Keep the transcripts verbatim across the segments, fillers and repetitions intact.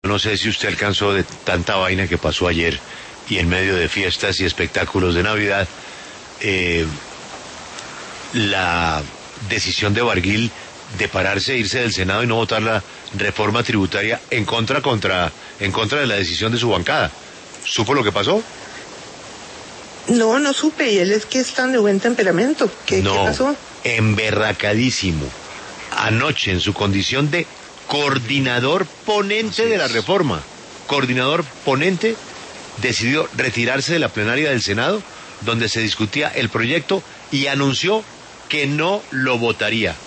No sé si usted alcanzó de tanta vaina que pasó ayer y en medio de fiestas y espectáculos de Navidad, eh, la decisión de Barguil de pararse e irse del Senado y no votar la reforma tributaria en contra, contra, en contra de la decisión de su bancada. ¿Supo lo que pasó? No, no supe, y él es que es tan de buen temperamento. ¿Qué, no, ¿qué pasó? Emberracadísimo. Anoche, en su condición de coordinador ponente Así de la es. reforma, coordinador ponente, decidió retirarse de la plenaria del Senado, donde se discutía el proyecto, y anunció que no lo votaría.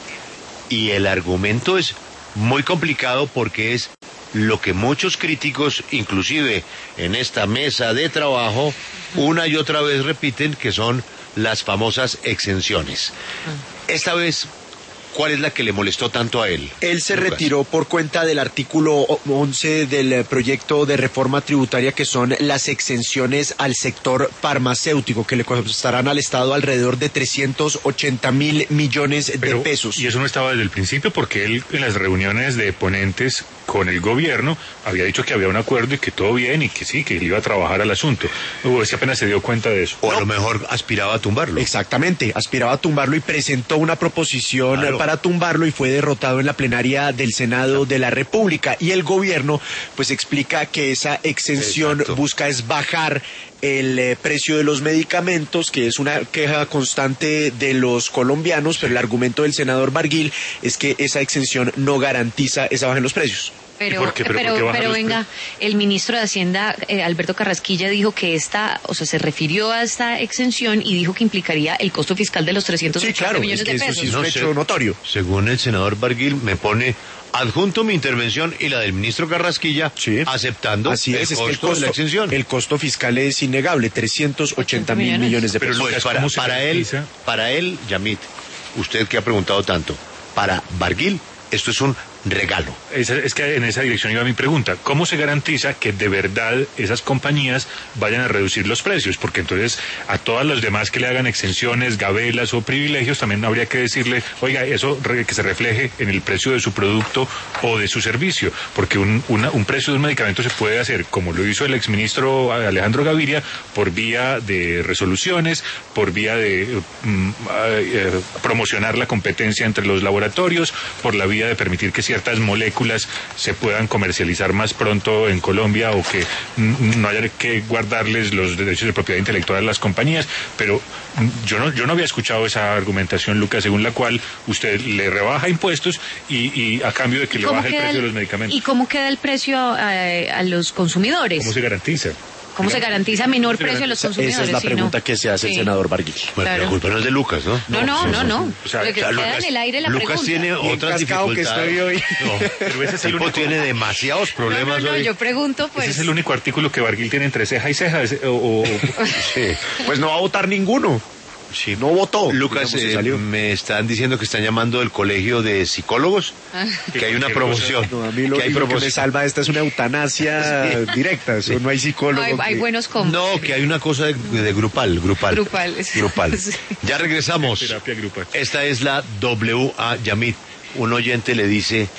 Y el argumento es muy complicado porque es lo que muchos críticos, inclusive en esta mesa de trabajo, una y otra vez repiten, que son las famosas exenciones. Esta vez, ¿cuál es la que le molestó tanto a él? Él se Lucas? retiró por cuenta del artículo once del proyecto de reforma tributaria, que son las exenciones al sector farmacéutico, que le costarán al Estado alrededor de trescientos ochenta mil millones Pero, de pesos. Y eso no estaba desde el principio, porque él en las reuniones de ponentes con el gobierno había dicho que había un acuerdo y que todo bien y que sí, que él iba a trabajar al asunto. O si apenas se dio cuenta de eso. O a No. lo mejor aspiraba a tumbarlo. Exactamente, aspiraba a tumbarlo y presentó una proposición Claro. para tumbarlo y fue derrotado en la plenaria del Senado de la República. Y el gobierno pues explica que esa exención Exacto. busca es bajar el eh, precio de los medicamentos, que es una queja constante de los colombianos, pero el argumento del senador Barguil es que esa exención no garantiza esa baja en los precios. ¿Y Pero, por qué? ¿Pero pero, por qué bajan pero los venga, el ministro de Hacienda, eh, Alberto Carrasquilla, dijo que esta, o sea, se refirió a esta exención y dijo que implicaría el costo fiscal de los trescientos Sí, ochenta claro, millones es que de eso pesos. sí es un No hecho sé. notorio. Según el senador Barguil, me pone adjunto mi intervención y la del ministro Carrasquilla, Sí. aceptando Así el, es, es costo que el costo, de la exención. el costo fiscal es innegable, trescientos ochenta mil millones. millones de Pero pesos. Pues Lucas, para, ¿cómo se para él, garantiza? para él, Yamit, usted que ha preguntado tanto, para Barguil, esto es un regalo. Esa- es que en esa dirección iba mi pregunta. ¿Cómo se garantiza que de verdad esas compañías vayan a reducir los precios? Porque entonces a todas las demás que le hagan exenciones, gabelas o privilegios, también habría que decirle, oiga, eso re- que se refleje en el precio de su producto o de su servicio. Porque un, una- un precio de un medicamento se puede hacer, como lo hizo el exministro Alejandro Gaviria, por vía de resoluciones, por vía de mm, eh, promocionar la competencia entre los laboratorios, por la vía de permitir que ciertas moléculas se puedan comercializar más pronto en Colombia o que mm, no haya que guardarles los derechos de propiedad intelectual a las compañías, pero mm, yo no yo no había escuchado esa argumentación, Lucas, según la cual usted le rebaja impuestos y, y a cambio de que ¿Y le cómo baja el queda precio de el- los medicamentos. ¿Y cómo queda el precio a, a los consumidores? ¿Cómo se garantiza? ¿Cómo se garantiza menor se precio a los Esa- consumidores? Esa es la Sí, ¿no? pregunta que se hace el Sí. senador Barguil. Bueno, Claro. la culpa no es de Lucas, ¿no? No, no, no, no. O sea, Lo que O sea, queda en el aire la Lucas pregunta. tiene Bien otras cascado que dificultades. estoy hoy. No, Pero ese es el tipo único- tiene demasiados No, problemas no, no, hoy. yo pregunto, pues. Ese es el único artículo que Barguil tiene entre ceja y ceja. ese- o- o- Sí. Pues no va a votar ninguno. Sí. No votó. Lucas, Digamos, se eh, salió. me están diciendo que están llamando del colegio de psicólogos, que hay una Qué promoción. No, a mí lo que hay único que me promoción. salva esta es una eutanasia directa. Eso no hay psicólogo. hay, hay que- buenos combos. No, que hay una cosa de, de grupal, grupal. Grupal, sí. Grupal. Sí. Ya regresamos. Terapia grupal. Esta es la W A Yamit. Un oyente le dice